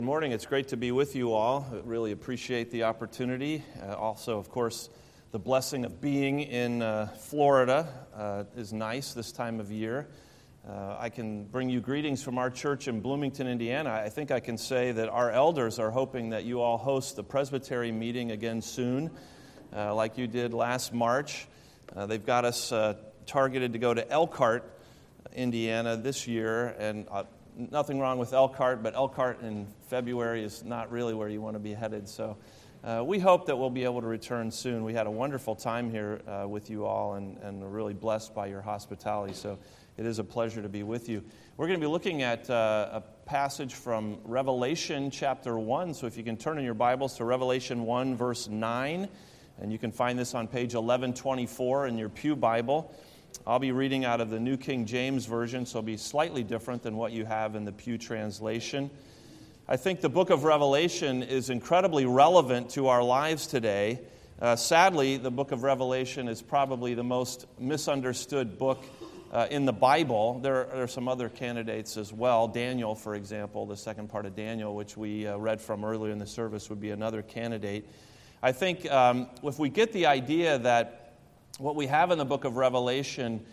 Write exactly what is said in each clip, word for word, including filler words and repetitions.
Good morning. It's great to be with you all. I really appreciate the opportunity. Uh, also, of course, the blessing of being in uh, Florida uh, is nice this time of year. Uh, I can bring you greetings from our church in Bloomington, Indiana. I think I can say that our elders are hoping that you all host the Presbytery meeting again soon, uh, like you did last March. Uh, they've got us uh, targeted to go to Elkhart, Indiana this year, and uh, nothing wrong with Elkhart, but Elkhart in February is not really where you want to be headed. So uh, we hope that we'll be able to return soon. We had a wonderful time here uh, with you all, and, and are really blessed by your hospitality. So it is a pleasure to be with you. We're going to be looking at uh, a passage from Revelation chapter one. So if you can turn in your Bibles to Revelation one, verse nine, and you can find this on page eleven twenty-four in your Pew Bible. I'll be reading out of the New King James Version, so it'll be slightly different than what you have in the Pew translation. I think the book of Revelation is incredibly relevant to our lives today. Uh, sadly, the book of Revelation is probably the most misunderstood book uh, in the Bible. There are, there are some other candidates as well. Daniel, for example, the second part of Daniel, which we uh, read from earlier in the service, would be another candidate. I think um, if we get the idea that what we have in the book of Revelation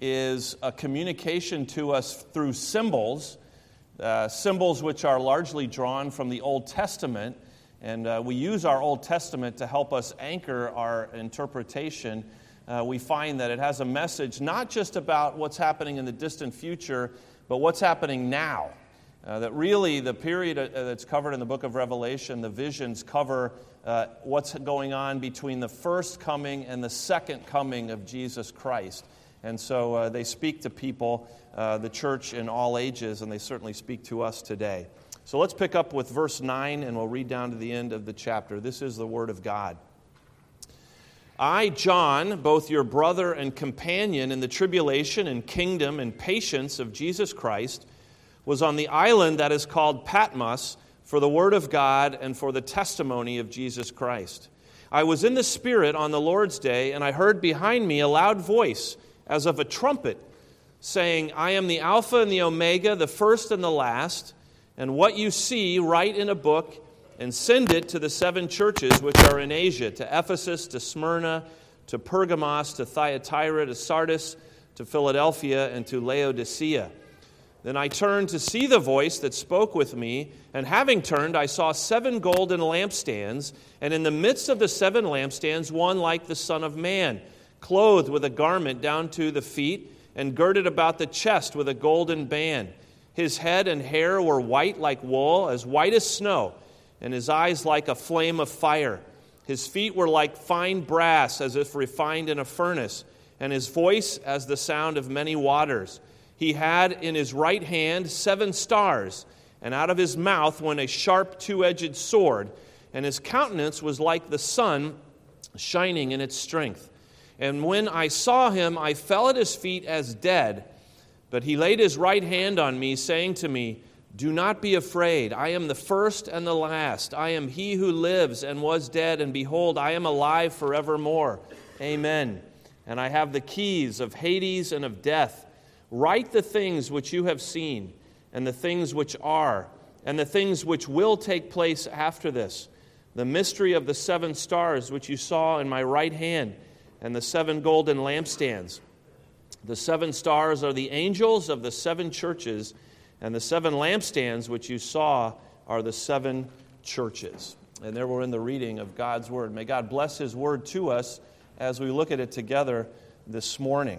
is a communication to us through symbols, uh, symbols which are largely drawn from the Old Testament, and uh, we use our Old Testament to help us anchor our interpretation. Uh, we find that it has a message not just about what's happening in the distant future, but what's happening now. Uh, that really the period uh, that's covered in the book of Revelation, the visions cover uh, what's going on between the first coming and the second coming of Jesus Christ. And so uh, they speak to people, uh, the church in all ages, and they certainly speak to us today. So let's pick up with verse nine, and we'll read down to the end of the chapter. This is the Word of God. I, John, both your brother and companion in the tribulation and kingdom and patience of Jesus Christ, was on the island that is called Patmos for the word of God and for the testimony of Jesus Christ. I was in the Spirit on the Lord's day, and I heard behind me a loud voice as of a trumpet, saying, I am the Alpha and the Omega, the first and the last, and what you see write in a book and send it to the seven churches which are in Asia, to Ephesus, to Smyrna, to Pergamos, to Thyatira, to Sardis, to Philadelphia, and to Laodicea. Then I turned to see the voice that spoke with me, and having turned, I saw seven golden lampstands, and in the midst of the seven lampstands, one like the Son of Man, clothed with a garment down to the feet, and girded about the chest with a golden band. His head and hair were white like wool, as white as snow, and his eyes like a flame of fire. His feet were like fine brass, as if refined in a furnace, and his voice as the sound of many waters. He had in his right hand seven stars, and out of his mouth went a sharp two-edged sword, and his countenance was like the sun shining in its strength. And when I saw him, I fell at his feet as dead. But he laid his right hand on me, saying to me, Do not be afraid. I am the first and the last. I am he who lives and was dead, and behold, I am alive forevermore. Amen. And I have the keys of Hades and of death. Write the things which you have seen, and the things which are, and the things which will take place after this. The mystery of the seven stars which you saw in my right hand, and the seven golden lampstands. The seven stars are the angels of the seven churches, and the seven lampstands which you saw are the seven churches. And there we're in the reading of God's Word. May God bless His Word to us as we look at it together this morning.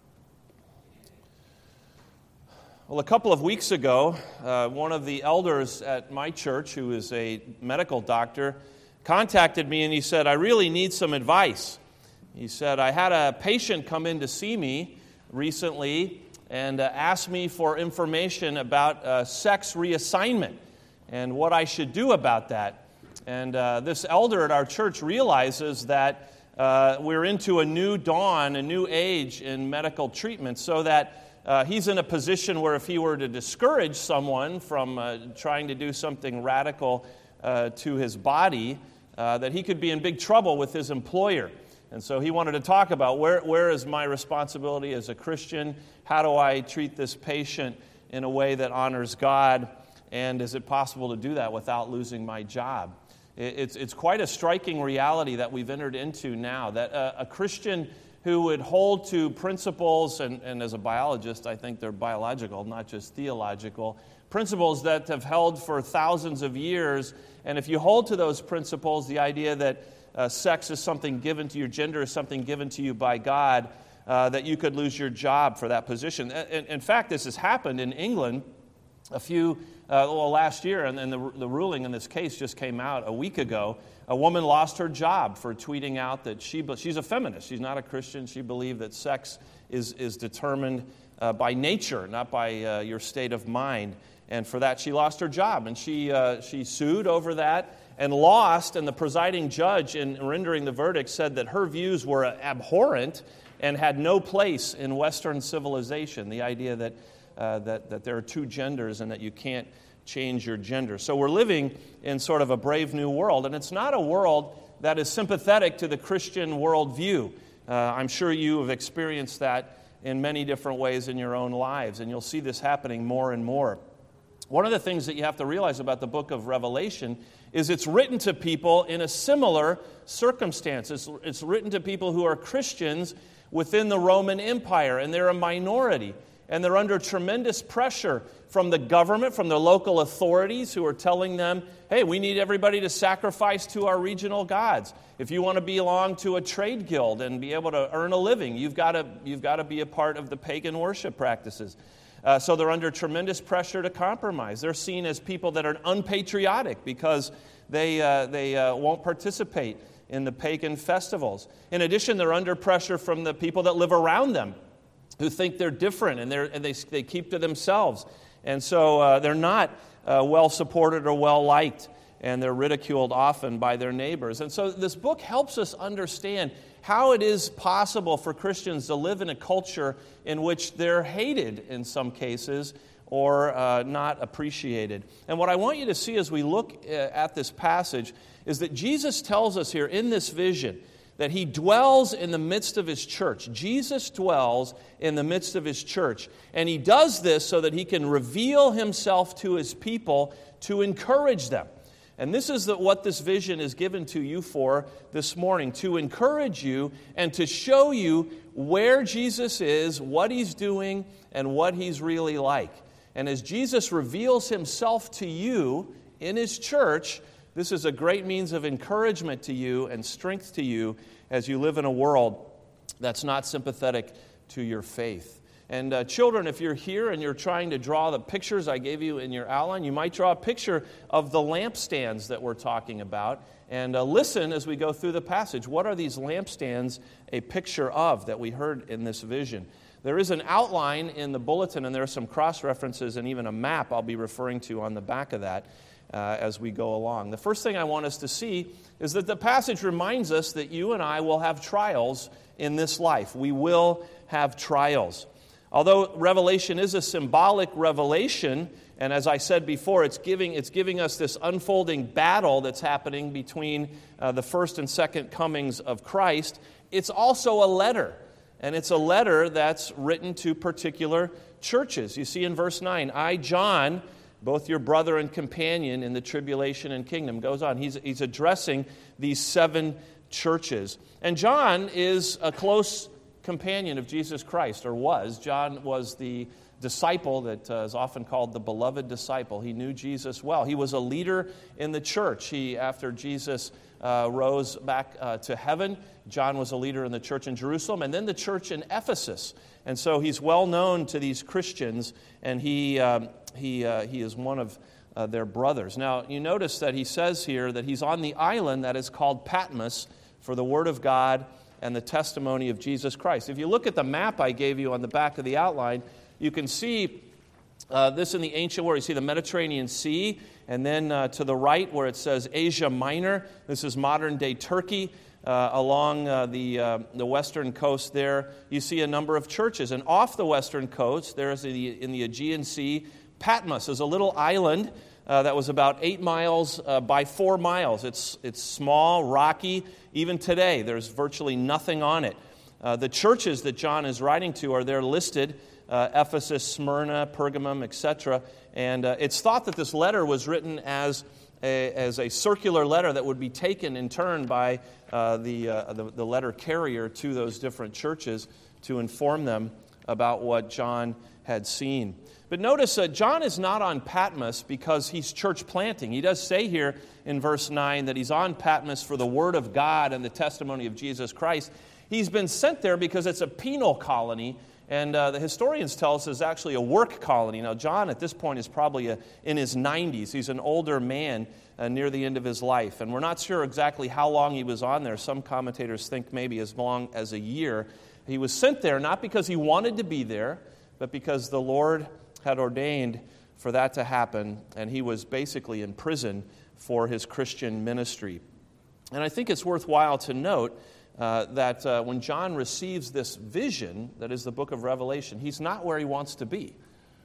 Well, a couple of weeks ago, uh, one of the elders at my church, who is a medical doctor, contacted me and he said, I really need some advice. He said, I had a patient come in to see me recently and uh, asked me for information about uh, sex reassignment and what I should do about that. And uh, this elder at our church realizes that uh, we're into a new dawn, a new age in medical treatment, so that Uh, he's in a position where if he were to discourage someone from uh, trying to do something radical uh, to his body, uh, that he could be in big trouble with his employer. And so he wanted to talk about where, where is my responsibility as a Christian? How do I treat this patient in a way that honors God? And is it possible to do that without losing my job? It's, it's quite a striking reality that we've entered into now, that a, a Christian who would hold to principles, and, and as a biologist, I think they're biological, not just theological, principles that have held for thousands of years. And if you hold to those principles, the idea that uh, sex is something given to you, gender is something given to you by God, uh, that you could lose your job for that position. In, in fact, this has happened in England a few, uh, well, last year, and, and the, the ruling in this case just came out a week ago. A woman lost her job for tweeting out that she, she's a feminist. She's not a Christian. She believed that sex is, is determined uh, by nature, not by uh, your state of mind. And for that, she lost her job. And she uh, she sued over that and lost. And the presiding judge, in rendering the verdict, said that her views were abhorrent and had no place in Western civilization. The idea that uh, that that there are two genders and that you can't change your gender. So we're living in sort of a brave new world, and it's not a world that is sympathetic to the Christian worldview. Uh, I'm sure you have experienced that in many different ways in your own lives, and you'll see this happening more and more. One of the things that you have to realize about the book of Revelation is it's written to people in a similar circumstance. It's, it's written to people who are Christians within the Roman Empire, and they're a minority. And they're under tremendous pressure from the government, from the local authorities who are telling them, hey, we need everybody to sacrifice to our regional gods. If you want to belong to a trade guild and be able to earn a living, you've got to, you've got to be a part of the pagan worship practices. Uh, so they're under tremendous pressure to compromise. They're seen as people that are unpatriotic because they, uh, they uh, won't participate in the pagan festivals. In addition, they're under pressure from the people that live around them, who think they're different and, they're, and they, they keep to themselves. And so uh, they're not uh, well-supported or well-liked, and they're ridiculed often by their neighbors. And so this book helps us understand how it is possible for Christians to live in a culture in which they're hated in some cases or uh, not appreciated. And what I want you to see as we look uh, at this passage is that Jesus tells us here in this vision that he dwells in the midst of his church. Jesus dwells in the midst of his church. And he does this so that he can reveal himself to his people to encourage them. And this is the, what this vision is given to you for this morning, to encourage you and to show you where Jesus is, what he's doing, and what he's really like. And as Jesus reveals himself to you in his church, this is a great means of encouragement to you and strength to you as you live in a world that's not sympathetic to your faith. And uh, children, if you're here and you're trying to draw the pictures I gave you in your outline, you might draw a picture of the lampstands that we're talking about. And uh, listen as we go through the passage. What are these lampstands a picture of that we heard in this vision? There is an outline in the bulletin, and there are some cross-references and even a map I'll be referring to on the back of that uh, as we go along. The first thing I want us to see is that the passage reminds us that you and I will have trials in this life. We will have trials. Although Revelation is a symbolic revelation, and as I said before, it's giving it's giving us this unfolding battle that's happening between uh, the first and second comings of Christ, it's also a letter. And it's a letter that's written to particular churches. You see in verse nine, I, John, both your brother and companion in the tribulation and kingdom, goes on. He's, he's addressing these seven churches. And John is a close companion of Jesus Christ, or was. John was the disciple that uh, is often called the beloved disciple. He knew Jesus well. He was a leader in the church. He, after Jesus uh, rose back uh, to heaven, John was a leader in the church in Jerusalem, and then the church in Ephesus. And so he's well known to these Christians, and he um, he uh, he is one of uh, their brothers. Now, you notice that he says here that he's on the island that is called Patmos for the Word of God and the testimony of Jesus Christ. If you look at the map I gave you on the back of the outline, you can see uh, this in the ancient world. You see the Mediterranean Sea, and then uh, to the right where it says Asia Minor, this is modern-day Turkey. Uh, along uh, the uh, the western coast there, you see a number of churches. And off the western coast, there is the, in the Aegean Sea, Patmos is a little island uh, that was about eight miles uh, by four miles. It's it's small, rocky. Even today, there's virtually nothing on it. Uh, the churches that John is writing to are there listed uh, Ephesus, Smyrna, Pergamum, et cetera. And uh, it's thought that this letter was written as a, as a circular letter that would be taken in turn by uh, the, uh, the the letter carrier to those different churches to inform them about what John had seen. But notice uh, John is not on Patmos because he's church planting. He does say here in verse nine that he's on Patmos for the word of God and the testimony of Jesus Christ. He's been sent there because it's a penal colony, and uh, the historians tell us it's actually a work colony. Now, John at this point is probably a, in his nineties. He's an older man uh, near the end of his life, and we're not sure exactly how long he was on there. Some commentators think maybe as long as a year. He was sent there not because he wanted to be there, but because the Lord had ordained for that to happen, and he was basically in prison for his Christian ministry. And I think it's worthwhile to note uh, that uh, when John receives this vision, that is the book of Revelation, he's not where he wants to be.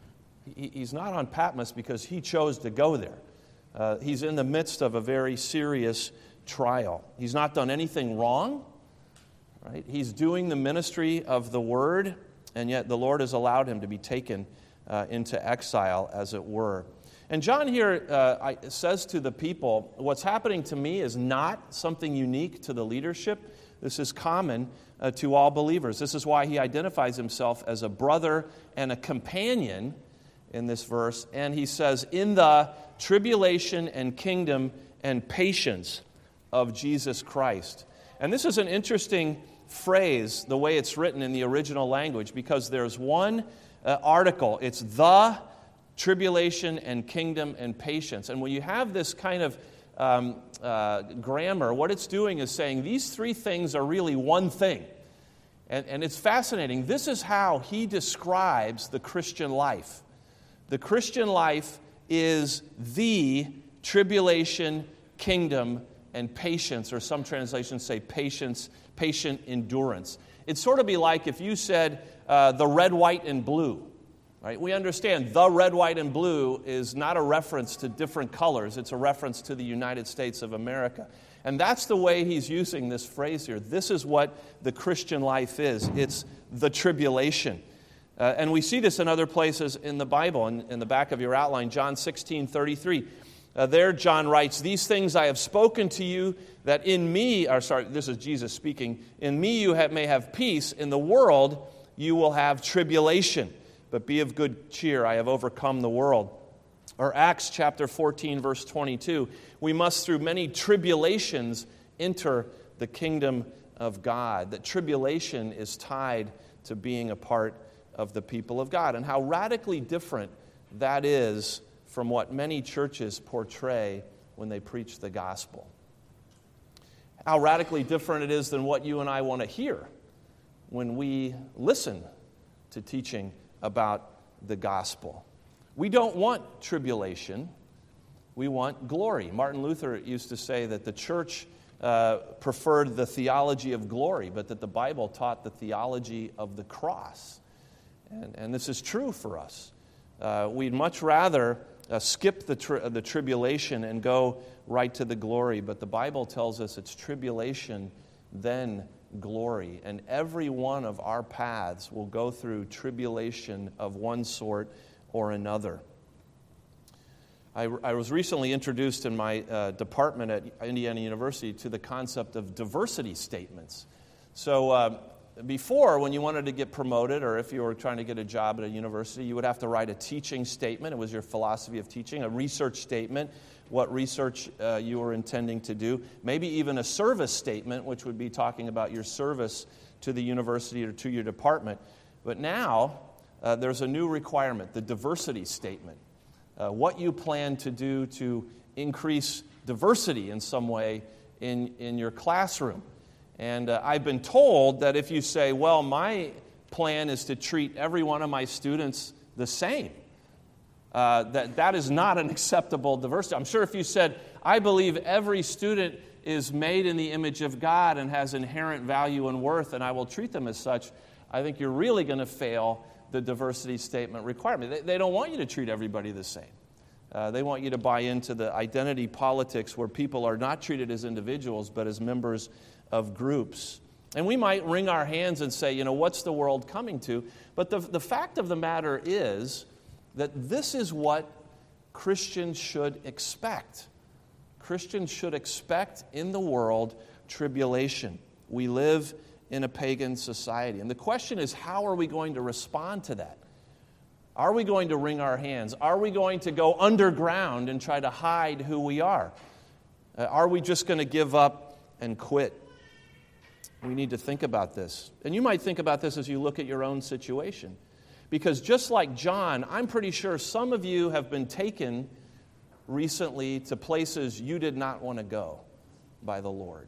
He, he's not on Patmos because he chose to go there. Uh, he's in the midst of a very serious trial. He's not done anything wrong, right? He's doing the ministry of the word, and yet the Lord has allowed him to be taken Uh, into exile, as it were. And John here uh, I, says to the people, what's happening to me is not something unique to the leadership. This is common uh, to all believers. This is why he identifies himself as a brother and a companion in this verse. And he says, in the tribulation and kingdom and patience of Jesus Christ. And this is an interesting phrase, the way it's written in the original language, because there's one Uh, article. It's the tribulation and kingdom and patience. And when you have this kind of um, uh, grammar, what it's doing is saying these three things are really one thing. And, and it's fascinating. This is how he describes the Christian life. The Christian life is the tribulation, kingdom, and patience, or some translations say patience, patient endurance. It'd sort of be like if you said uh, the red, white, and blue. Right? We understand the red, white, and blue is not a reference to different colors. It's a reference to the United States of America. And that's the way he's using this phrase here. This is what the Christian life is. It's the tribulation. Uh, and we see this in other places in the Bible. In, in the back of your outline, John sixteen thirty-three. Uh, there, John writes, "These things I have spoken to you, that in me," or sorry, this is Jesus speaking, "in me you have, may have peace. In the world you will have tribulation. But be of good cheer, I have overcome the world." Or Acts chapter fourteen, verse twenty-two, "We must through many tribulations enter the kingdom of God." That tribulation is tied to being a part of the people of God. And how radically different that is from what many churches portray when they preach the gospel. How radically different it is than what you and I want to hear when we listen to teaching about the gospel. We don't want tribulation. We want glory. Martin Luther used to say that the church uh, preferred the theology of glory, but that the Bible taught the theology of the cross. And, and this is true for us. Uh, we'd much rather uh, skip the, tri- the tribulation and go right to the glory, but the Bible tells us it's tribulation, then glory. And every one of our paths will go through tribulation of one sort or another. I, I was recently introduced in my uh, department at Indiana University to the concept of diversity statements. So uh, before, when you wanted to get promoted, or if you were trying to get a job at a university, you would have to write a teaching statement. It was your philosophy of teaching. A research statement, what research uh, you were intending to do. Maybe even a service statement, which would be talking about your service to the university or to your department. But now, uh, there's a new requirement, the diversity statement. Uh, what you plan to do to increase diversity in some way in, in your classroom. And uh, I've been told that if you say, well, my plan is to treat every one of my students the same, uh, that that is not an acceptable diversity. I'm sure if you said, I believe every student is made in the image of God and has inherent value and worth, and I will treat them as such, I think you're really going to fail the diversity statement requirement. They, they don't want you to treat everybody the same. Uh, they want you to buy into the identity politics where people are not treated as individuals but as members of groups. And we might wring our hands and say, you know, what's the world coming to? But the, the fact of the matter is that this is what Christians should expect. Christians should expect in the world tribulation. We live in a pagan society. And the question is, how are we going to respond to that? Are we going to wring our hands? Are we going to go underground and try to hide who we are? Uh, are we just going to give up and quit? We need to think about this. And you might think about this as you look at your own situation. Because just like John, I'm pretty sure some of you have been taken recently to places you did not want to go by the Lord.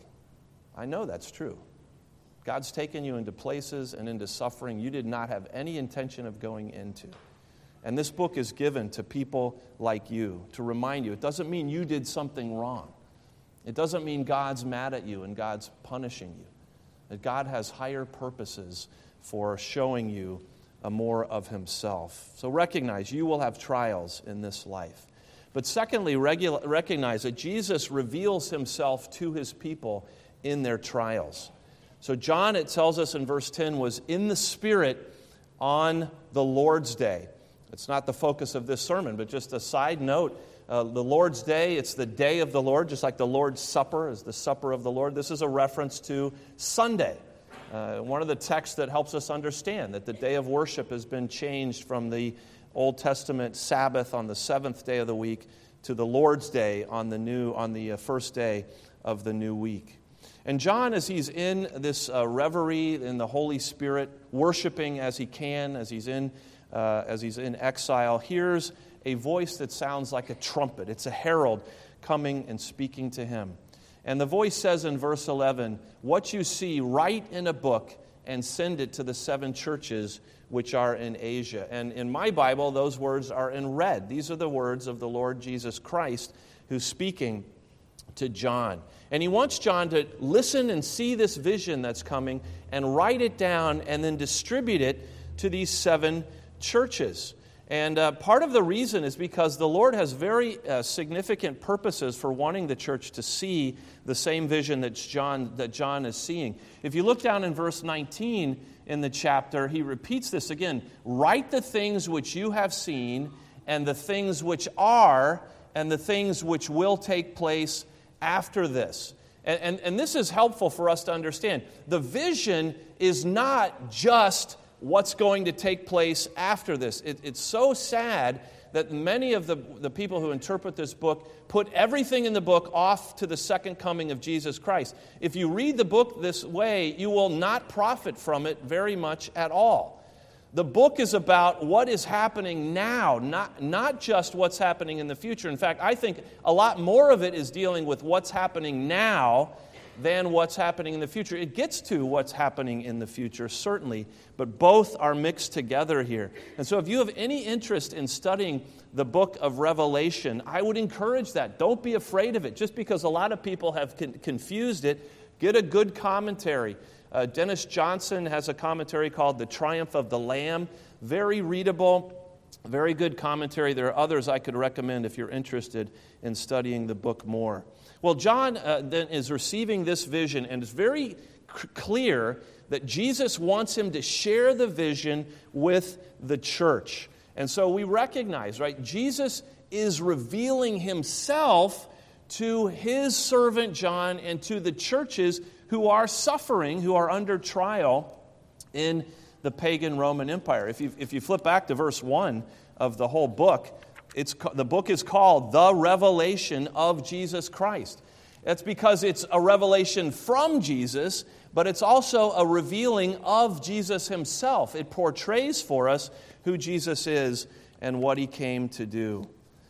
I know that's true. God's taken you into places and into suffering you did not have any intention of going into. And this book is given to people like you to remind you. It doesn't mean you did something wrong. It doesn't mean God's mad at you and God's punishing you. That God has higher purposes for showing you a more of himself. So recognize you will have trials in this life. But secondly, regula- recognize that Jesus reveals himself to his people in their trials. So John, it tells us in verse ten, was in the Spirit on the Lord's Day. It's not the focus of this sermon, but just a side note. Uh, the Lord's Day, it's the day of the Lord, just like the Lord's Supper is the supper of the Lord. This is a reference to Sunday. Uh, one of the texts that helps us understand that the day of worship has been changed from the Old Testament Sabbath on the seventh day of the week to the Lord's Day on the new on the first day of the new week. And John, as he's in this uh, reverie in the Holy Spirit, worshiping as he can, as he's in uh, as he's in exile, hears a voice that sounds like a trumpet. It's a herald coming and speaking to him. And the voice says in verse eleven, "What you see, write in a book and send it to the seven churches which are in Asia." And in my Bible, those words are in red. These are the words of the Lord Jesus Christ who's speaking to John. And he wants John to listen and see this vision that's coming and write it down and then distribute it to these seven churches. And uh, part of the reason is because the Lord has very uh, significant purposes for wanting the church to see the same vision that John, that John is seeing. If you look down in verse nineteen in the chapter, he repeats this again. "Write the things which you have seen, and the things which are, and the things which will take place after this." And, and, and this is helpful for us to understand. The vision is not just what's going to take place after this. It, it's so sad that many of the, the people who interpret this book put everything in the book off to the second coming of Jesus Christ. If you read the book this way, you will not profit from it very much at all. The book is about what is happening now, not, not just what's happening in the future. In fact, I think a lot more of it is dealing with what's happening now than what's happening in the future. It gets to what's happening in the future, certainly, but both are mixed together here. And so if you have any interest in studying the book of Revelation, I would encourage that. Don't be afraid of it. Just because a lot of people have con- confused it, get a good commentary. Uh, Dennis Johnson has a commentary called The Triumph of the Lamb. Very readable, very good commentary. There are others I could recommend if you're interested in studying the book more. Well, John uh, then is receiving this vision, and it's very c- clear that Jesus wants him to share the vision with the church. And so we recognize, right, Jesus is revealing himself to his servant John and to the churches who are suffering, who are under trial in the pagan Roman Empire. If you, if you flip back to verse one of the whole book, It's, the book is called The Revelation of Jesus Christ. That's because it's a revelation from Jesus, but it's also a revealing of Jesus himself. It portrays for us who Jesus is and what he came to do.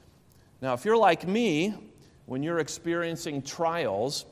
Now, if you're like me, when you're experiencing trials,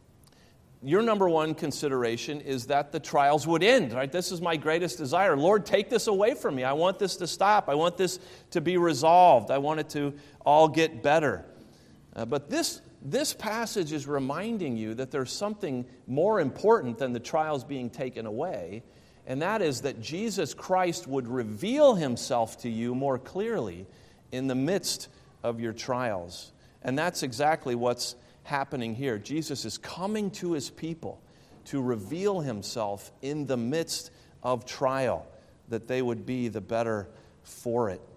your number one consideration is that the trials would end, right? This is my greatest desire. Lord, take this away from me. I want this to stop. I want this to be resolved. I want it to all get better. Uh, but this, this passage is reminding you that there's something more important than the trials being taken away, and that is that Jesus Christ would reveal himself to you more clearly in the midst of your trials. And that's exactly what's happening here. Jesus is coming to his people to reveal himself in the midst of trial, that they would be the better for it.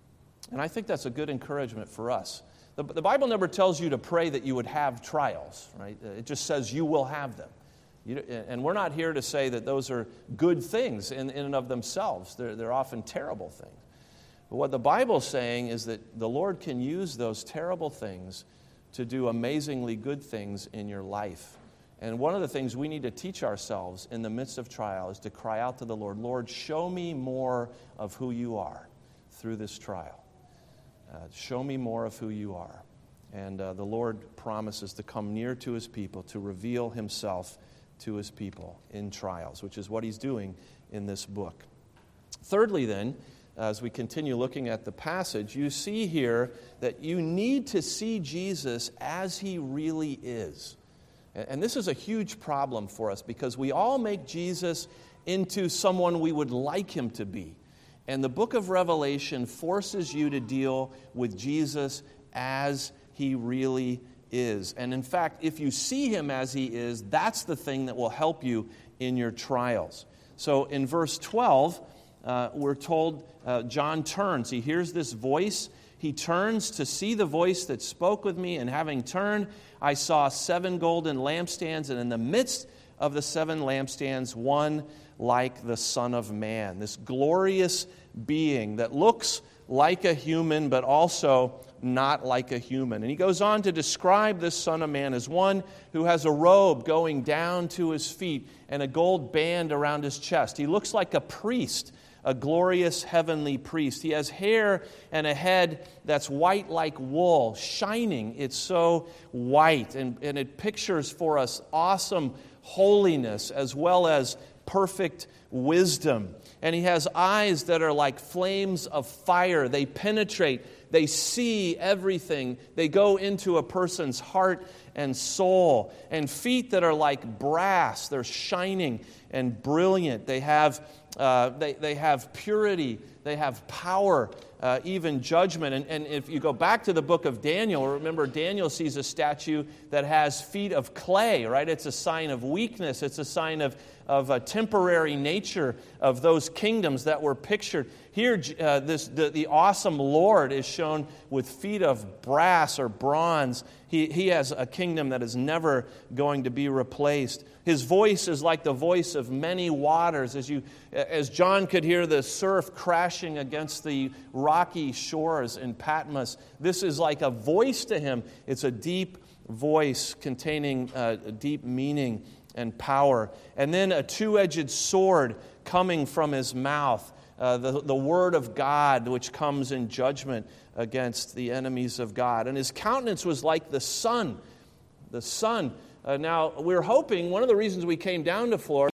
And I think that's a good encouragement for us. The, the Bible never tells you to pray that you would have trials, right? It just says you will have them. You, and we're not here to say that those are good things in, in and of themselves. They're, they're often terrible things. But what the Bible's saying is that the Lord can use those terrible things to do amazingly good things in your life. And one of the things we need to teach ourselves in the midst of trial is to cry out to the Lord, Lord, show me more of who you are through this trial. Uh, show me more of who you are. And uh, the Lord promises to come near to his people, to reveal himself to his people in trials, which is what he's doing in this book. Thirdly, then, as we continue looking at the passage, you see here that you need to see Jesus as he really is. And this is a huge problem for us because we all make Jesus into someone we would like him to be. And the book of Revelation forces you to deal with Jesus as he really is. And in fact, if you see him as he is, that's the thing that will help you in your trials. So in verse twelve, uh, we're told uh, John turns. He hears this voice. He turns to see the voice that spoke with me, and having turned, I saw seven golden lampstands, and in the midst of the seven lampstands, one like the Son of Man, this glorious being that looks like a human, but also not like a human. And he goes on to describe this Son of Man as one who has a robe going down to his feet and a gold band around his chest. He looks like a priest, a glorious heavenly priest. He has hair and a head that's white like wool, shining. It's so white, and, and it pictures for us awesome holiness as well as perfect wisdom. And he has eyes that are like flames of fire. They penetrate. They see everything. They go into a person's heart and soul. And feet that are like brass. They're shining and brilliant. They have uh, they, they have purity. They have power, uh, even judgment. And, and if you go back to the book of Daniel, remember Daniel sees a statue that has feet of clay, right? It's a sign of weakness. It's a sign of, of a temporary nature of those kingdoms that were pictured. Here, uh, this the, the awesome Lord is shown with feet of brass or bronze. He, he has a kingdom that is never going to be replaced. His voice is like the voice of many waters. As you, as John could hear the surf crashing against the rocky shores in Patmos, this is like a voice to him. It's a deep voice containing uh, deep meaning and power. And then a two-edged sword coming from his mouth. Uh, the, the word of God, which comes in judgment against the enemies of God. And his countenance was like the sun. The sun. Uh, now, we're hoping, one of the reasons we came down to Florida,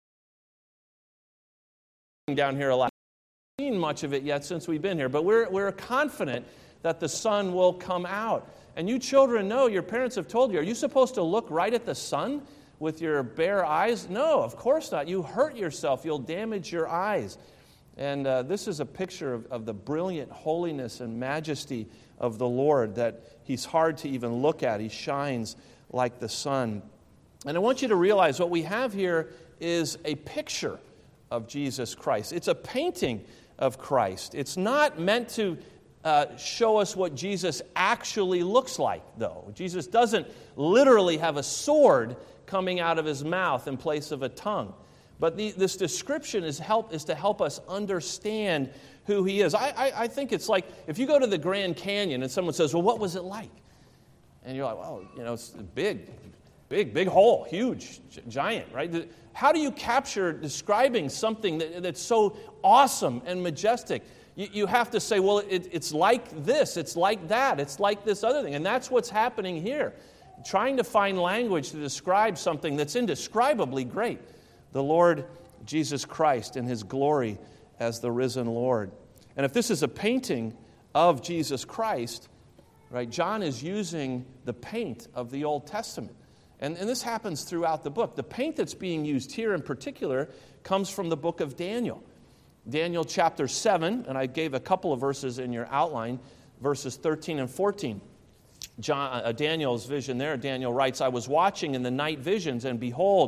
down here a lot, we haven't seen much of it yet since we've been here, but we're, we're confident that the sun will come out. And you children know, your parents have told you, are you supposed to look right at the sun with your bare eyes? No, of course not. You hurt yourself. You'll damage your eyes. And uh, this is a picture of, of the brilliant holiness and majesty of the Lord that he's hard to even look at. He shines like the sun. And I want you to realize what we have here is a picture of Jesus Christ. It's a painting of Christ. It's not meant to uh, show us what Jesus actually looks like, though. Jesus doesn't literally have a sword coming out of his mouth in place of a tongue. But the, this description is help is to help us understand who he is. I, I, I think it's like if you go to the Grand Canyon and someone says, well, what was it like? And you're like, well, you know, it's big, big, big hole, huge, giant, right? How do you capture describing something that, that's so awesome and majestic? You, you have to say, well, it, it's like this, it's like that, it's like this other thing. And that's what's happening here. Trying to find language to describe something that's indescribably great. The Lord Jesus Christ in his glory as the risen Lord. And if this is a painting of Jesus Christ, right, John is using the paint of the Old Testament. And, and this happens throughout the book. The paint that's being used here in particular comes from the book of Daniel. Daniel chapter seven, and I gave a couple of verses in your outline, verses thirteen and fourteen. John, uh, Daniel's vision there, Daniel writes, I was watching in the night visions, and behold,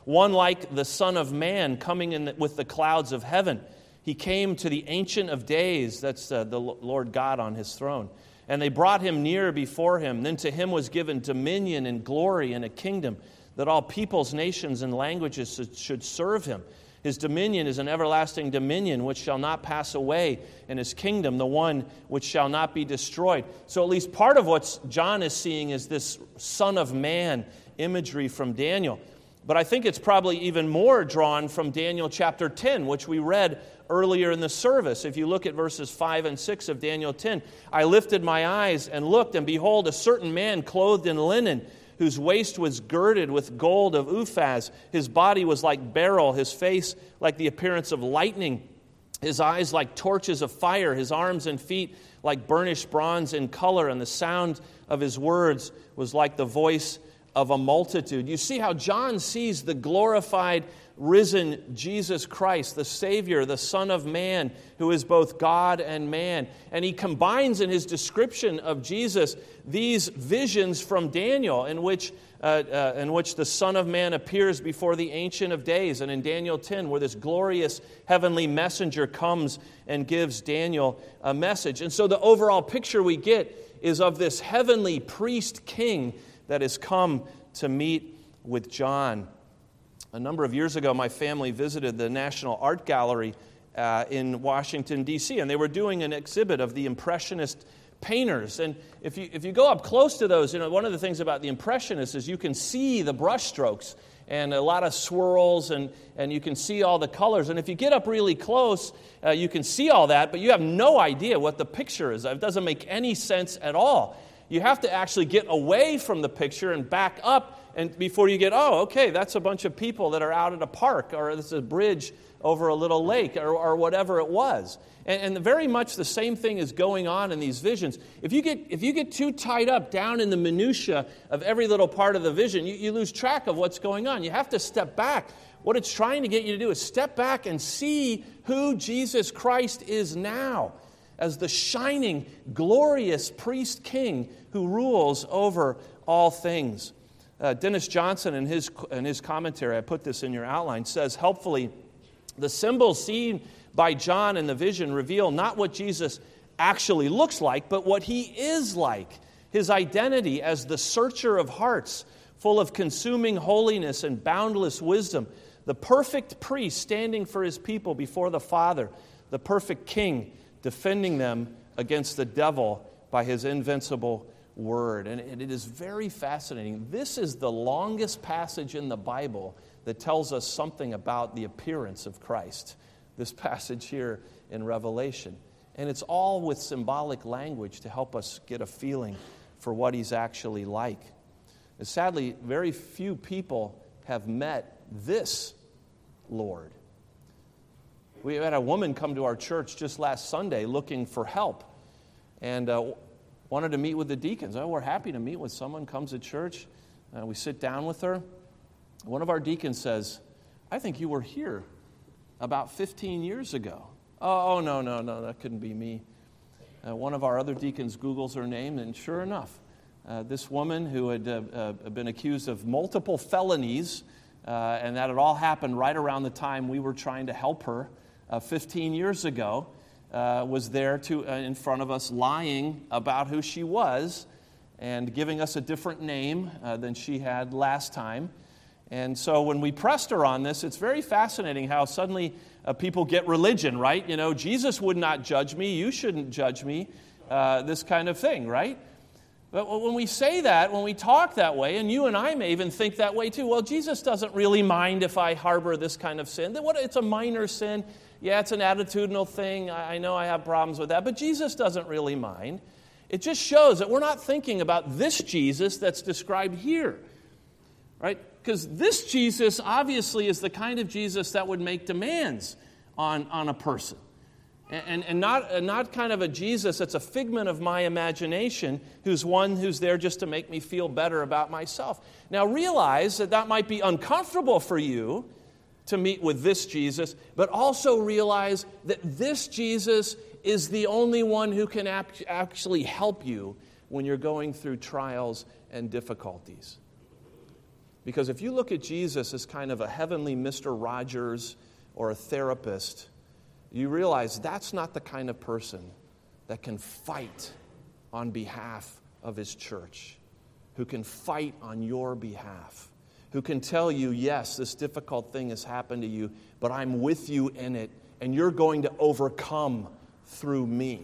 one like the Son of Man coming in with the clouds of heaven. He came to the Ancient of Days, that's uh, the Lord God on his throne. And they brought him near before him. Then to him was given dominion and glory and a kingdom, that all peoples, nations, and languages should serve him. His dominion is an everlasting dominion which shall not pass away, and his kingdom the one which shall not be destroyed. So at least part of what John is seeing is this Son of Man imagery from Daniel. But I think it's probably even more drawn from Daniel chapter ten, which we read earlier in the service. If you look at verses five and six of Daniel ten, I lifted my eyes and looked, and behold, a certain man clothed in linen, whose waist was girded with gold of Uphaz. His body was like beryl, his face like the appearance of lightning, his eyes like torches of fire, his arms and feet like burnished bronze in color, and the sound of his words was like the voice of a multitude. You see how John sees the glorified, risen Jesus Christ, the Savior, the Son of Man, who is both God and man. And he combines in his description of Jesus these visions from Daniel, in which uh, uh, in which the Son of Man appears before the Ancient of Days, and in Daniel ten, where this glorious heavenly messenger comes and gives Daniel a message. And so the overall picture we get is of this heavenly priest king that has come to meet with John. A number of years ago, my family visited the National Art Gallery uh, in Washington, D C, and they were doing an exhibit of the Impressionist painters. And if you if you go up close to those, you know, one of the things about the Impressionists is you can see the brush strokes and a lot of swirls, and, and you can see all the colors. And if you get up really close, uh, you can see all that, but you have no idea what the picture is. It doesn't make any sense at all. You have to actually get away from the picture and back up, and before you get, oh, okay, that's a bunch of people that are out at a park, or this is a bridge over a little lake, or, or whatever it was. And, and very much the same thing is going on in these visions. If you get if you get too tied up down in the minutia of every little part of the vision, you, you lose track of what's going on. You have to step back. What it's trying to get you to do is step back and see who Jesus Christ is now, as the shining, glorious priest king who rules over all things. Uh, Dennis Johnson, in his, in his commentary, I put this in your outline, says helpfully, the symbols seen by John in the vision reveal not what Jesus actually looks like, but what he is like. His identity as the searcher of hearts, full of consuming holiness and boundless wisdom, the perfect priest standing for his people before the Father, the perfect king defending them against the devil by his invincible word. And it is very fascinating. This is the longest passage in the Bible that tells us something about the appearance of Christ. This passage here in Revelation. And it's all with symbolic language to help us get a feeling for what he's actually like. And sadly, very few people have met this Lord. We had a woman come to our church just last Sunday looking for help and uh, wanted to meet with the deacons. Oh, we're happy to meet with someone, comes to church. Uh, we sit down with her. One of our deacons says, I think you were here about fifteen years ago. Oh, no, no, no, that couldn't be me. Uh, one of our other deacons Googles her name, and sure enough, uh, this woman who had uh, uh, been accused of multiple felonies, uh, and that had all happened right around the time we were trying to help her uh, fifteen years ago, uh, was there to uh, in front of us lying about who she was and giving us a different name uh, than she had last time. And so when we pressed her on this, it's very fascinating how suddenly uh, people get religion, right? You know, Jesus would not judge me, you shouldn't judge me, uh, this kind of thing, right? But when we say that, when we talk that way, and you and I may even think that way too, well, Jesus doesn't really mind if I harbor this kind of sin. What? It's a minor sin. Yeah, it's an attitudinal thing. I know I have problems with that, but Jesus doesn't really mind. It just shows that we're not thinking about this Jesus that's described here, right? Because this Jesus obviously is the kind of Jesus that would make demands on, on a person. And, and, and not, uh, not kind of a Jesus that's a figment of my imagination, who's one who's there just to make me feel better about myself. Now realize that that might be uncomfortable for you to meet with this Jesus, but also realize that this Jesus is the only one who can ap- actually help you when you're going through trials and difficulties. Because if you look at Jesus as kind of a heavenly Mister Rogers or a therapist, you realize that's not the kind of person that can fight on behalf of his church, who can fight on your behalf, who can tell you, yes, this difficult thing has happened to you, but I'm with you in it, and you're going to overcome through me.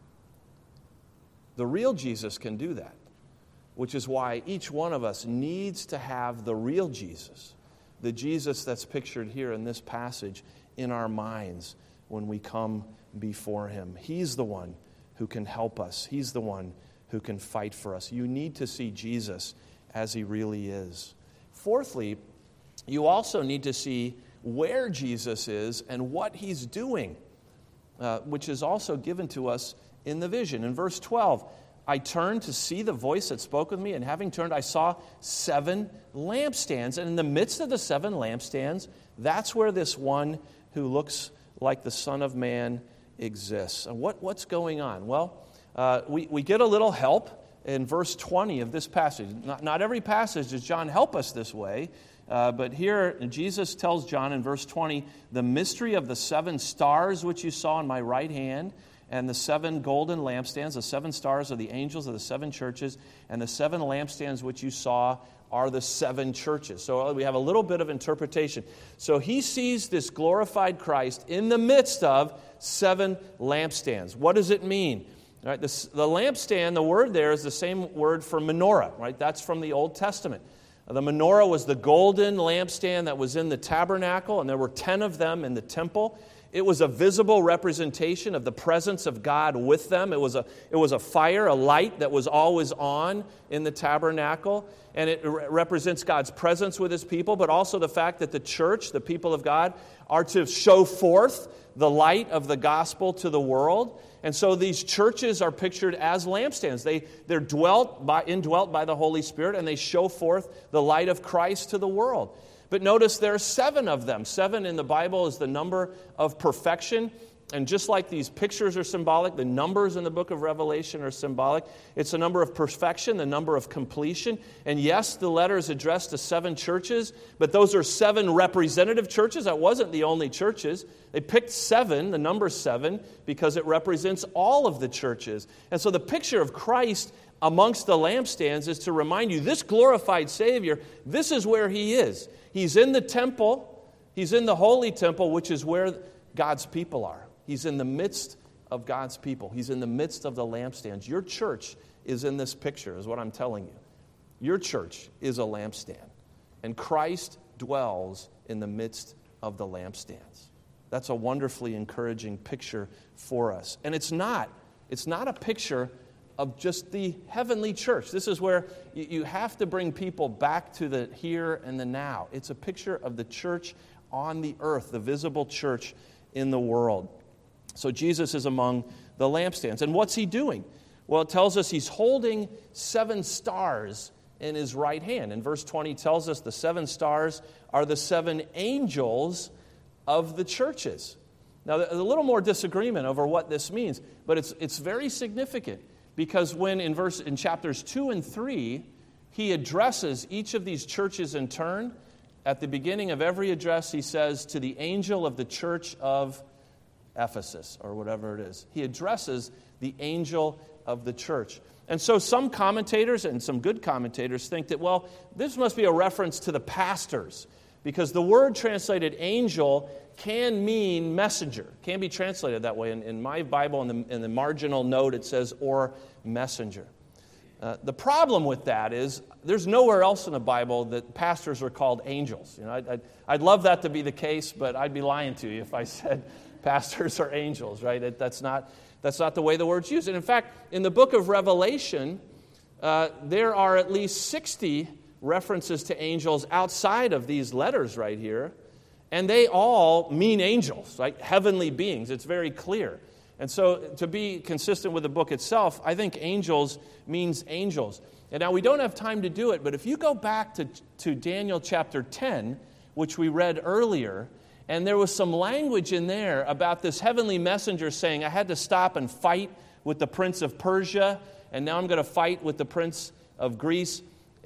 The real Jesus can do that, which is why each one of us needs to have the real Jesus, the Jesus that's pictured here in this passage, in our minds when we come before him. He's the one who can help us. He's the one who can fight for us. You need to see Jesus as he really is. Fourthly, you also need to see where Jesus is and what he's doing, uh, which is also given to us in the vision. In verse twelve, I turned to see the voice that spoke with me, and having turned, I saw seven lampstands. And in the midst of the seven lampstands, that's where this one who looks like the Son of Man exists. And what, what's going on? Well, uh, we, we get a little help in verse twenty of this passage. Not, not every passage does John help us this way, uh, but here Jesus tells John in verse twenty, the mystery of the seven stars which you saw in my right hand, and the seven golden lampstands, the seven stars are the angels of the seven churches, and the seven lampstands which you saw are the seven churches. So we have a little bit of interpretation. So he sees this glorified Christ in the midst of seven lampstands. What does it mean? All right, the, the lampstand, the word there is the same word for menorah, right? That's from the Old Testament. The menorah was the golden lampstand that was in the tabernacle, and there were ten of them in the temple. It was a visible representation of the presence of God with them. It was a, it was a fire, a light that was always on in the tabernacle. And it re- represents God's presence with his people, but also the fact that the church, the people of God, are to show forth the light of the gospel to the world. And so these churches are pictured as lampstands. They, they're dwelt by, indwelt by the Holy Spirit, and they show forth the light of Christ to the world. But notice there are seven of them. Seven in the Bible is the number of perfection. And just like these pictures are symbolic, the numbers in the book of Revelation are symbolic. It's a number of perfection, the number of completion. And yes, the letter is addressed to seven churches, but those are seven representative churches. That wasn't the only churches. They picked seven, the number seven, because it represents all of the churches. And so the picture of Christ amongst the lampstands is to remind you, this glorified Savior, this is where he is. He's in the temple. He's in the holy temple, which is where God's people are. He's in the midst of God's people. He's in the midst of the lampstands. Your church is in this picture, is what I'm telling you. Your church is a lampstand, and Christ dwells in the midst of the lampstands. That's a wonderfully encouraging picture for us. And it's not, it's not a picture of just the heavenly church. This is where you have to bring people back to the here and the now. It's a picture of the church on the earth, the visible church in the world. So Jesus is among the lampstands. And what's he doing? Well, it tells us he's holding seven stars in his right hand. In verse twenty tells us the seven stars are the seven angels of the churches. Now, there's a little more disagreement over what this means, but it's it's very significant. Because when in verse in chapters two and three, he addresses each of these churches in turn, at the beginning of every address, he says, to the angel of the church of Ephesus, or whatever it is. He addresses the angel of the church. And so some commentators, and some good commentators, think that, well, this must be a reference to the pastors, because the word translated angel can mean messenger. Can be translated that way. In, in my Bible, in the, in the marginal note, it says, or messenger. Uh, the problem with that is there's nowhere else in the Bible that pastors are called angels. You know, I'd, I'd, I'd love that to be the case, but I'd be lying to you if I said pastors are angels, right? It, that's not that's not the way the word's used. And in fact, in the book of Revelation, uh, there are at least sixty references to angels outside of these letters right here, and they all mean angels, like heavenly beings. It's very clear. And so to be consistent with the book itself, I think angels means angels. And now we don't have time to do it, but if you go back to, to Daniel chapter ten, which we read earlier, and there was some language in there about this heavenly messenger saying, I had to stop and fight with the prince of Persia, and now I'm going to fight with the prince of Greece.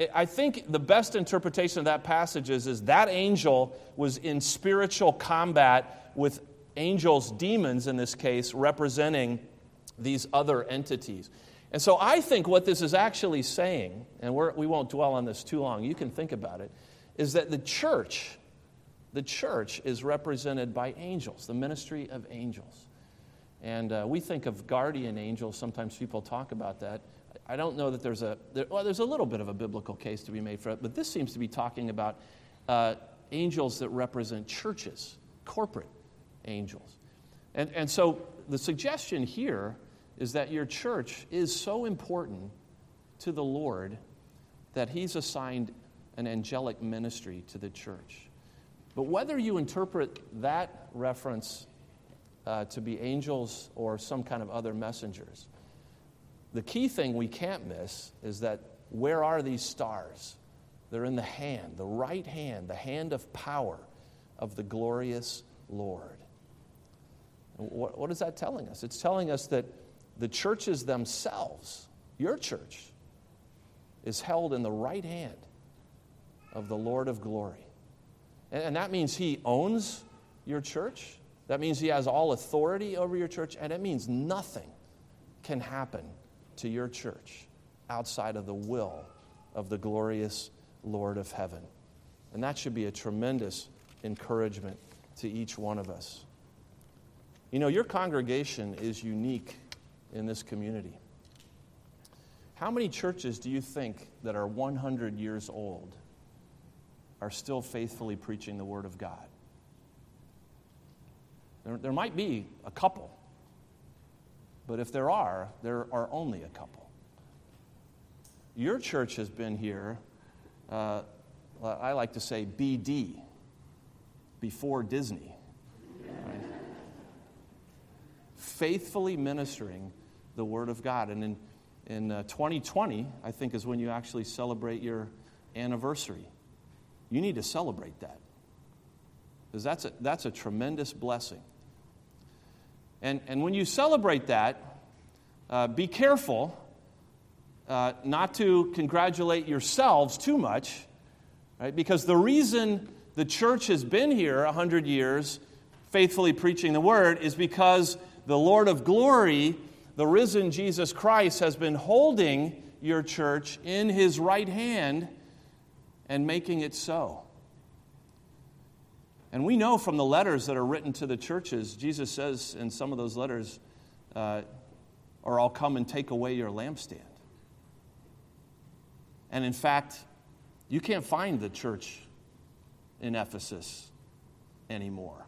I think the best interpretation of that passage is, is that angel was in spiritual combat with angels, demons in this case, representing these other entities. And so I think what this is actually saying, and we're, we won't dwell on this too long, you can think about it, is that the church, the church is represented by angels, the ministry of angels. And uh, we think of guardian angels. Sometimes people talk about that. I don't know that there's a, there, well, there's a little bit of a biblical case to be made for it, but this seems to be talking about uh, angels that represent churches, corporate angels. And, and so the suggestion here is that your church is so important to the Lord that He's assigned an angelic ministry to the church. But whether you interpret that reference uh, to be angels or some kind of other messengers, the key thing we can't miss is that where are these stars? They're in the hand, the right hand, the hand of power of the glorious Lord. What, what is that telling us? It's telling us that the churches themselves, your church, is held in the right hand of the Lord of glory. And, and that means He owns your church. That means He has all authority over your church. And it means nothing can happen to your church outside of the will of the glorious Lord of heaven. And that should be a tremendous encouragement to each one of us. You know, your congregation is unique in this community. How many churches do you think that are one hundred years old are still faithfully preaching the Word of God? There, there might be a couple, but if there are, there are only a couple. Your church has been here, uh, I like to say B D, before Disney, right? Faithfully ministering the Word of God. And in, in uh, twenty twenty, I think, is when you actually celebrate your anniversary. You need to celebrate that, because that's a, that's a tremendous blessing. And, and when you celebrate that, uh, be careful uh, not to congratulate yourselves too much, right? Because the reason the church has been here one hundred years, faithfully preaching the Word, is because the Lord of glory, the risen Jesus Christ, has been holding your church in His right hand and making it so. And we know from the letters that are written to the churches, Jesus says in some of those letters, uh, or I'll come and take away your lampstand. And in fact, you can't find the church in Ephesus anymore.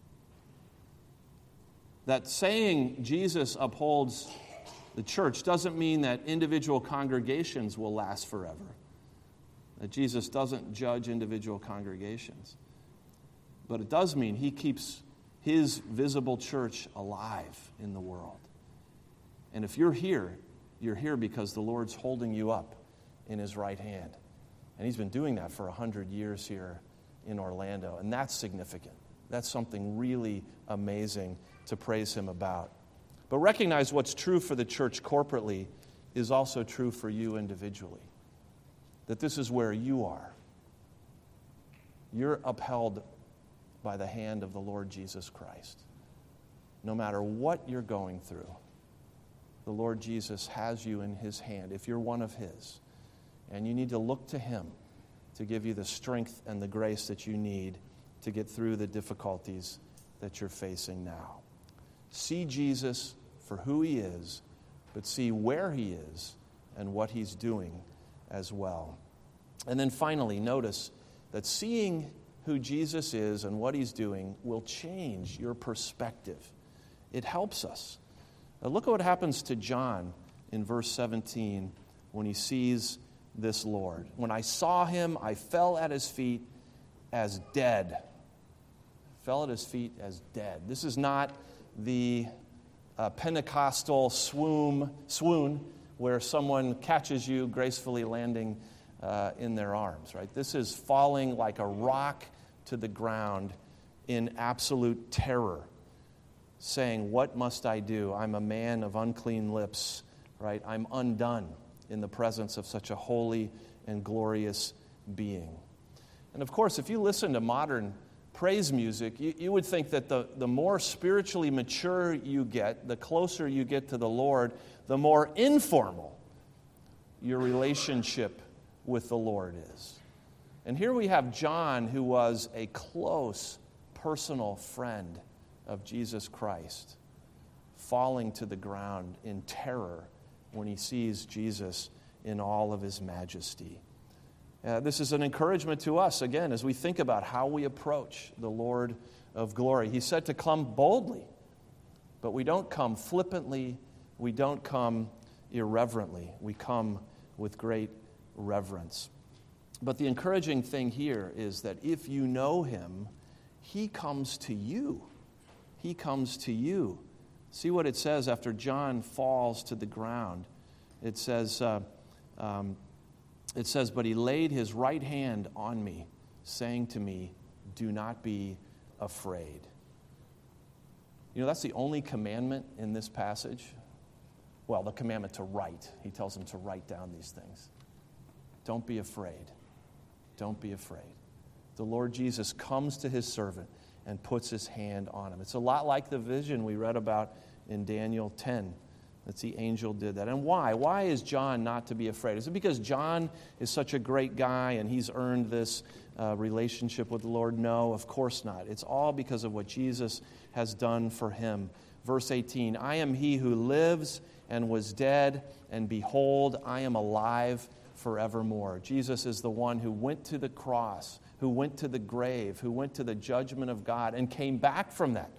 That saying Jesus upholds the church doesn't mean that individual congregations will last forever. That Jesus doesn't judge individual congregations. But it does mean He keeps His visible church alive in the world. And if you're here, you're here because the Lord's holding you up in His right hand. And He's been doing that for one hundred years here in Orlando. And that's significant. That's something really amazing to praise Him about. But recognize what's true for the church corporately is also true for you individually. That this is where you are. You're upheld by the hand of the Lord Jesus Christ. No matter what you're going through, the Lord Jesus has you in His hand if you're one of His. And you need to look to Him to give you the strength and the grace that you need to get through the difficulties that you're facing now. See Jesus for who He is, but see where He is and what He's doing as well. And then finally, notice that seeing who Jesus is and what He's doing will change your perspective. It helps us. Now look at what happens to John in verse seventeen when he sees this Lord. When I saw Him, I fell at His feet as dead. Fell at His feet as dead. This is not the uh, Pentecostal swoon, swoon where someone catches you gracefully landing uh, in their arms, right? This is falling like a rock to the ground in absolute terror, saying, what must I do? I'm a man of unclean lips, right? I'm undone in the presence of such a holy and glorious being. And of course, if you listen to modern praise music, you, you would think that the, the more spiritually mature you get, the closer you get to the Lord, the more informal your relationship with the Lord is. And here we have John, who was a close personal friend of Jesus Christ, falling to the ground in terror when he sees Jesus in all of his majesty. Uh, this is an encouragement to us, again, as we think about how we approach the Lord of glory. He said to come boldly, but we don't come flippantly, we don't come irreverently, we come with great reverence. But the encouraging thing here is that if you know him, he comes to you. He comes to you. See what it says after John falls to the ground. It says, uh, um, it says, but he laid his right hand on me, saying to me, do not be afraid. You know, that's the only commandment in this passage. Well, the commandment to write. He tells him to write down these things. Don't be afraid. Don't be afraid. The Lord Jesus comes to his servant and puts his hand on him. It's a lot like the vision we read about in Daniel ten. That the angel did that. And why? Why is John not to be afraid? Is it because John is such a great guy and he's earned this uh, relationship with the Lord? No, of course not. It's all because of what Jesus has done for him. Verse eighteen, I am he who lives and was dead, and behold, I am alive forevermore. Jesus is the one who went to the cross, who went to the grave, who went to the judgment of God and came back from that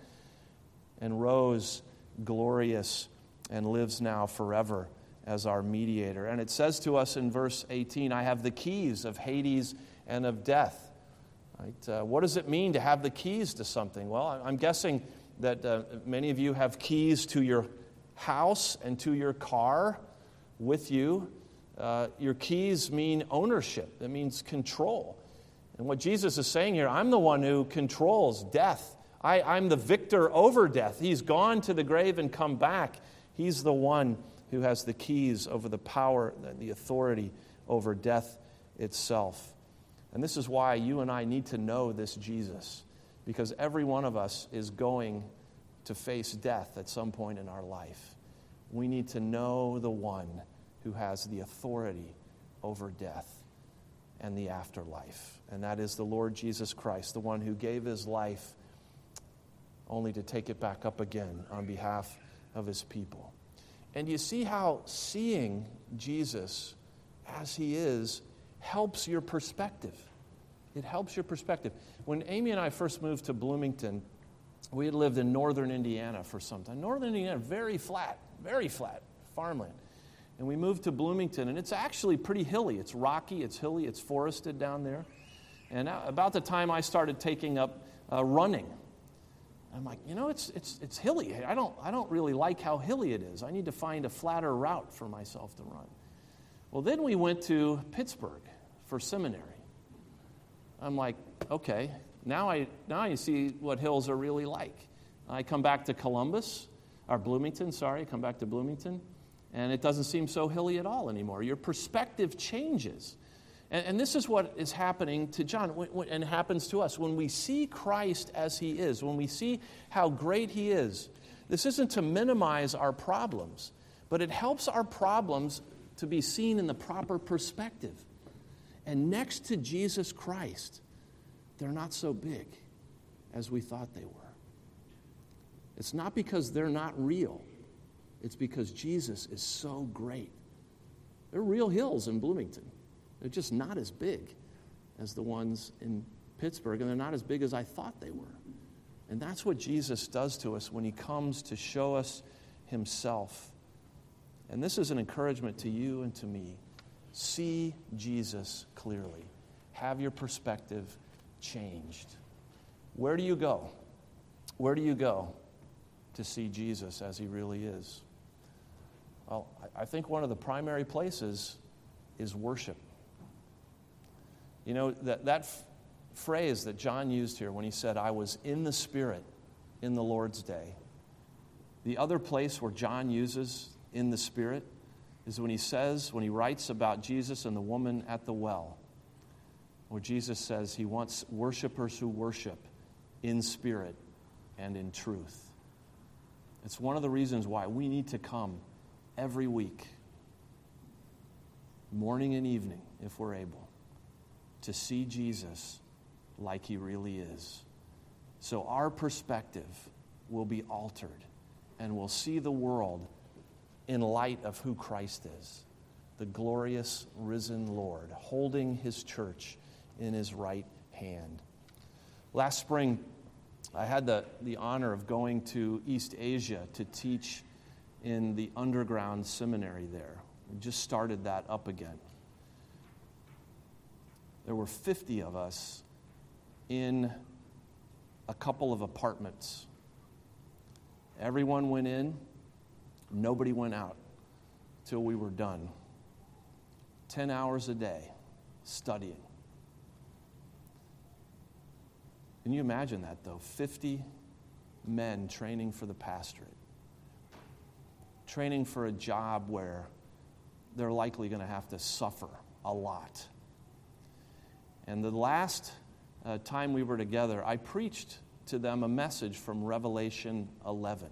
and rose glorious and lives now forever as our mediator. And it says to us in verse eighteen, I have the keys of Hades and of death. Right? Uh, what does it mean to have the keys to something? Well, I'm guessing that uh, many of you have keys to your house and to your car with you. Uh, your keys mean ownership. It means control. And what Jesus is saying here, I'm the one who controls death. I, I'm the victor over death. He's gone to the grave and come back. He's the one who has the keys over the power, the authority over death itself. And this is why you and I need to know this Jesus, because every one of us is going to face death at some point in our life. We need to know the one who has the authority over death and the afterlife. And that is the Lord Jesus Christ, the one who gave his life only to take it back up again on behalf of his people. And you see how seeing Jesus as he is helps your perspective. It helps your perspective. When Amy and I first moved to Bloomington, we had lived in northern Indiana for some time. Northern Indiana, very flat, very flat, farmland. And we moved to Bloomington, and it's actually pretty hilly. It's rocky, it's hilly, it's forested down there. And about the time I started taking up uh, running, I'm like, you know, it's it's it's hilly. I don't I don't really like how hilly it is. I need to find a flatter route for myself to run. Well, then we went to Pittsburgh for seminary. I'm like, okay, now I now I see what hills are really like. I come back to Columbus, or Bloomington, sorry, I come back to Bloomington, and it doesn't seem so hilly at all anymore. Your perspective changes. And, and this is what is happening to John when, when, and happens to us. When we see Christ as he is, when we see how great he is, this isn't to minimize our problems, but it helps our problems to be seen in the proper perspective. And next to Jesus Christ, they're not so big as we thought they were. It's not because they're not real. It's because Jesus is so great. There are real hills in Bloomington. They're just not as big as the ones in Pittsburgh, and they're not as big as I thought they were. And that's what Jesus does to us when he comes to show us himself. And this is an encouragement to you and to me. See Jesus clearly. Have your perspective changed. Where do you go? Where do you go to see Jesus as he really is? Well, I think one of the primary places is worship. You know, that, that f- phrase that John used here when he said, I was in the Spirit in the Lord's day. The other place where John uses in the Spirit is when he says, when he writes about Jesus and the woman at the well, where Jesus says he wants worshipers who worship in spirit and in truth. It's one of the reasons why we need to come every week, morning and evening, if we're able, to see Jesus like he really is. So our perspective will be altered, and we'll see the world in light of who Christ is, the glorious risen Lord, holding his church in his right hand. Last spring, I had the, the honor of going to East Asia to teach in the underground seminary there. We just started that up again. There were fifty of us in a couple of apartments. Everyone went in, nobody went out till we were done. Ten hours a day studying. Can you imagine that, though? fifty men training for the pastorate, training for a job where they're likely going to have to suffer a lot. And the last uh, time we were together, I preached to them a message from Revelation eleven.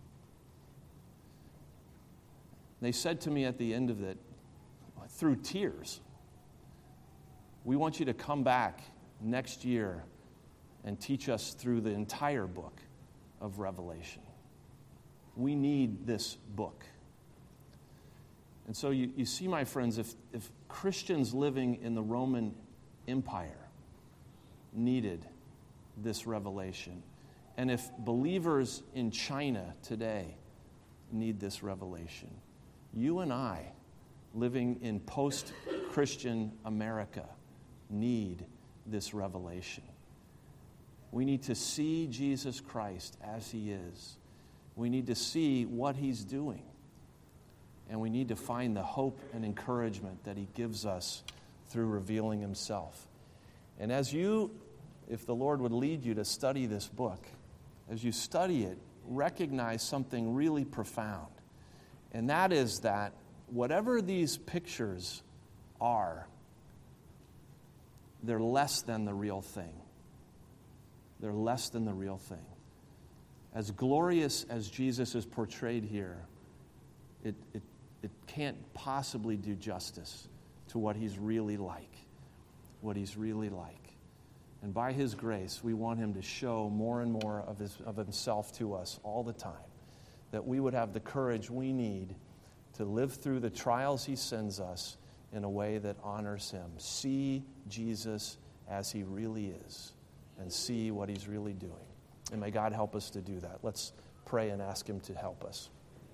They said to me at the end of it, through tears, "We want you to come back next year and teach us through the entire book of Revelation. We need this book." And so you, you see, my friends, if, if Christians living in the Roman Empire needed this revelation, and if believers in China today need this revelation, you and I, living in post-Christian America, need this revelation. We need to see Jesus Christ as he is. We need to see what he's doing. And we need to find the hope and encouragement that he gives us through revealing himself. And as you, if the Lord would lead you to study this book, as you study it, recognize something really profound. And that is that whatever these pictures are, they're less than the real thing. They're less than the real thing. As glorious as Jesus is portrayed here, it, it, it can't possibly do justice to what he's really like, what he's really like. And by his grace, we want him to show more and more of, his, of himself to us all the time, that we would have the courage we need to live through the trials he sends us in a way that honors him. See Jesus as he really is, and see what he's really doing. And may God help us to do that. Let's pray and ask him to help us.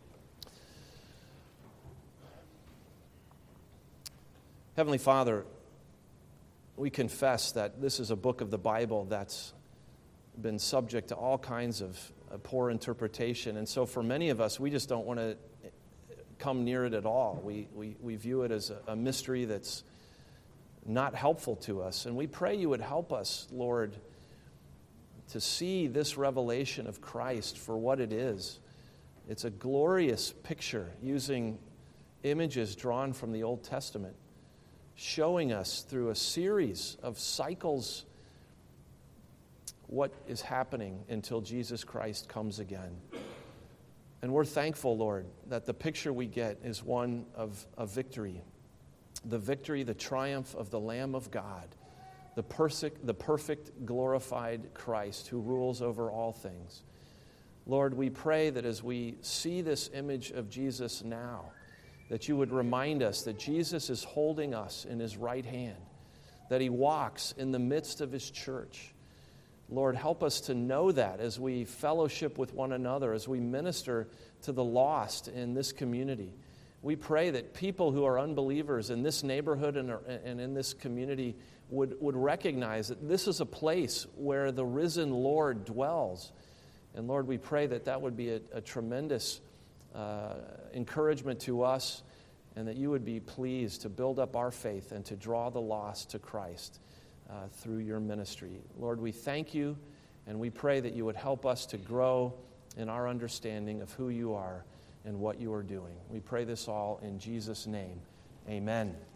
Heavenly Father, we confess that this is a book of the Bible that's been subject to all kinds of poor interpretation. And so for many of us, we just don't want to come near it at all. We, we, we view it as a, a mystery that's not helpful to us. And we pray you would help us, Lord, to see this revelation of Christ for what it is. It's a glorious picture using images drawn from the Old Testament, showing us through a series of cycles what is happening until Jesus Christ comes again. And we're thankful, Lord, that the picture we get is one of, of victory. The victory, the triumph of the Lamb of God, the perfect, the perfect glorified Christ who rules over all things. Lord, we pray that as we see this image of Jesus now, that you would remind us that Jesus is holding us in his right hand, that he walks in the midst of his church. Lord, help us to know that as we fellowship with one another, as we minister to the lost in this community. We pray that people who are unbelievers in this neighborhood and, and in this community would, would recognize that this is a place where the risen Lord dwells. And Lord, we pray that that would be a, a tremendous uh, encouragement to us, and that you would be pleased to build up our faith and to draw the lost to Christ uh, through your ministry. Lord, we thank you, and we pray that you would help us to grow in our understanding of who you are in what you are doing. We pray this all in Jesus' name. Amen.